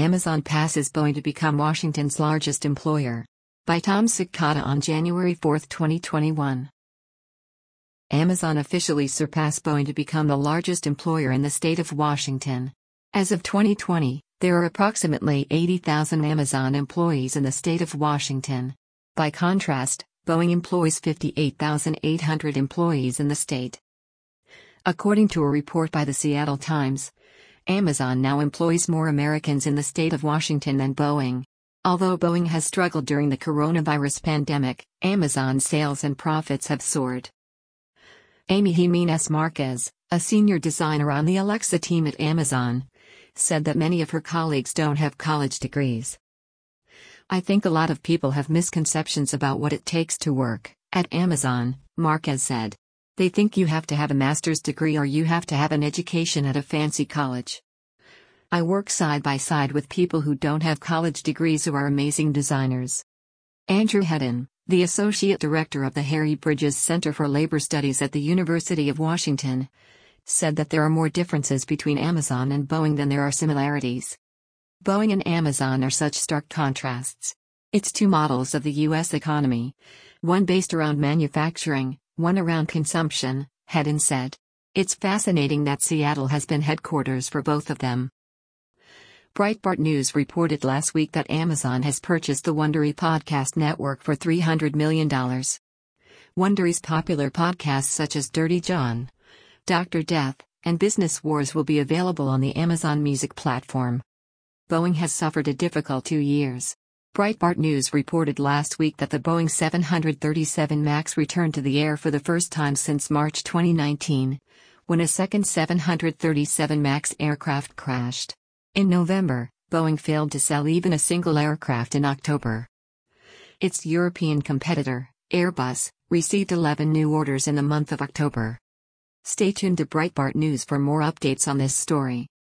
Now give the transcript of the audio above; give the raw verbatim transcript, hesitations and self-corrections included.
Amazon passes Boeing to become Washington's largest employer. By Tom Sikata on January fourth, twenty twenty-one. Amazon officially surpassed Boeing to become the largest employer in the state of Washington. As of twenty twenty, there are approximately eighty thousand Amazon employees in the state of Washington. By contrast, Boeing employs fifty-eight thousand eight hundred employees in the state. According to a report by the Seattle Times, Amazon now employs more Americans in the state of Washington than Boeing. Although Boeing has struggled during the coronavirus pandemic, Amazon's sales and profits have soared. Amy Jimenez Marquez, a senior designer on the Alexa team at Amazon, said that many of her colleagues don't have college degrees. "I think a lot of people have misconceptions about what it takes to work at Amazon," Marquez said. "They think you have to have a master's degree or you have to have an education at a fancy college. I work side by side with people who don't have college degrees who are amazing designers." Andrew Hedden, the associate director of the Harry Bridges Center for Labor Studies at the University of Washington, said that there are more differences between Amazon and Boeing than there are similarities. Boeing and Amazon are such stark contrasts. It's two models of the U S economy, one based around manufacturing, one around consumption, Hedden said. It's fascinating that Seattle has been headquarters for both of them. Breitbart News reported last week that Amazon has purchased the Wondery podcast network for three hundred million dollars. Wondery's popular podcasts such as Dirty John, Doctor Death, and Business Wars will be available on the Amazon Music platform. Boeing has suffered a difficult two years. Breitbart News reported last week that the Boeing seven thirty-seven MAX returned to the air for the first time since March twenty nineteen, when a second seven thirty-seven MAX aircraft crashed. In November, Boeing failed to sell even a single aircraft in October. Its European competitor, Airbus, received eleven new orders in the month of October. Stay tuned to Breitbart News for more updates on this story.